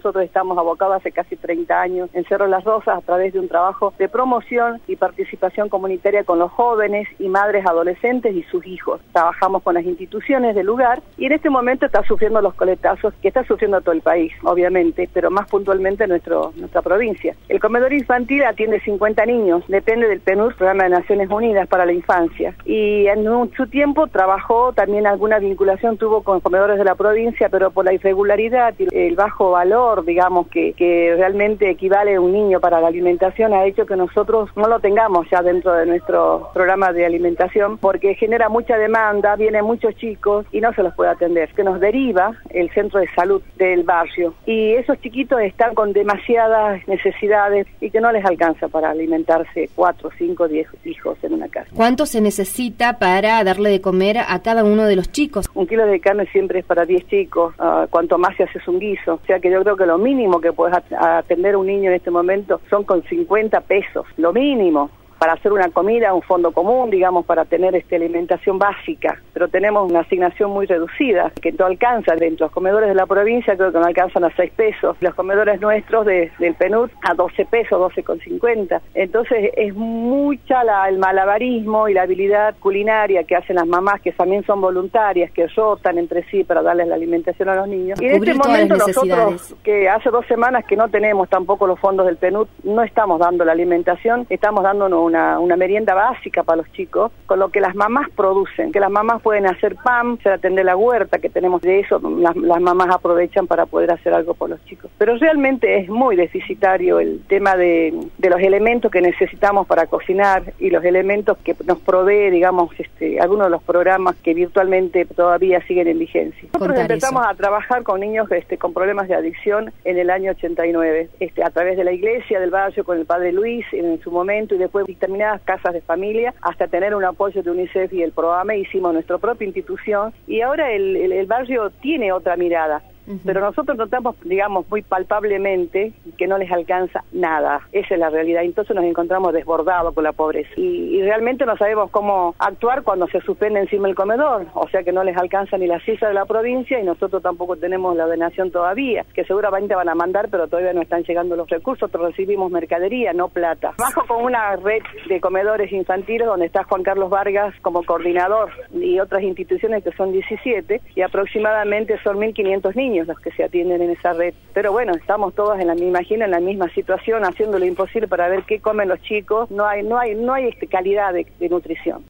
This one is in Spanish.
nosotros estamos abocados hace casi 30 años en Cerro Las Rosas a través de un trabajo de promoción y participación comunitaria con los jóvenes y madres adolescentes y sus hijos. Trabajamos con las instituciones del lugar y en este momento está sufriendo los coletazos que está sufriendo todo el país, obviamente, pero más puntualmente nuestra provincia. El comedor infantil atiende 50 niños, depende del PNUD, Programa de Naciones Unidas para la Infancia, y en su tiempo trabajó, también alguna vinculación tuvo con comedores de la provincia, pero por la irregularidad y el bajo valor, digamos, que realmente equivale a un niño para la alimentación, ha hecho que nosotros no lo tengamos ya dentro de nuestro programa de alimentación, porque genera mucha demanda, vienen muchos chicos y no se los puede atender, que nos deriva el centro de salud del barrio, y esos chiquitos están con demasiadas necesidades y que no les alcanza para alimentarse 4, 5, 10 hijos en una casa. ¿Cuánto se necesita para darle de comer a cada uno de los chicos? 1 kilo de carne siempre es para 10 chicos, cuanto más si haces un guiso. O sea que yo creo que lo mínimo que puedes atender a un niño en este momento son con 50 pesos, lo mínimo. Para hacer una comida, un fondo común, digamos, para tener alimentación básica, pero tenemos una asignación muy reducida, que no alcanza. Dentro de los comedores de la provincia creo que no alcanzan a 6 pesos, los comedores nuestros del PNUD a 12 pesos, 12,50. Entonces es mucha el malabarismo y la habilidad culinaria que hacen las mamás, que también son voluntarias, que rotan entre sí para darles la alimentación a los niños. Y en este momento nosotros, que hace 2 semanas que no tenemos tampoco los fondos del PNUD, no estamos dando la alimentación, estamos dándonos una merienda básica para los chicos, con lo que las mamás producen, que las mamás pueden hacer pan, atender la huerta que tenemos de eso, las mamás aprovechan para poder hacer algo por los chicos. Pero realmente es muy deficitario el tema de los elementos que necesitamos para cocinar y los elementos que nos provee, digamos, algunos de los programas que virtualmente todavía siguen en vigencia. Nosotros empezamos a trabajar con niños con problemas de adicción en el año 89, a través de la iglesia del barrio con el padre Luis en su momento, y después determinadas casas de familia, hasta tener un apoyo de UNICEF y el PROAME, hicimos nuestra propia institución, y ahora el barrio tiene otra mirada. Pero nosotros notamos, digamos, muy palpablemente que no les alcanza nada. Esa es la realidad. Entonces nos encontramos desbordados con la pobreza. Y realmente no sabemos cómo actuar cuando se suspende encima el comedor. O sea que no les alcanza ni la cifra de la provincia y nosotros tampoco tenemos la ordenación todavía, que seguramente van a mandar, pero todavía no están llegando los recursos. Nosotros recibimos mercadería, no plata. Trabajo con una red de comedores infantiles donde está Juan Carlos Vargas como coordinador y otras instituciones que son 17, y aproximadamente son 1.500 niños los que se atienden en esa red. Pero bueno, estamos todos me imagino, en la misma situación, haciendo lo imposible para ver qué comen los chicos. No hay calidad de nutrición.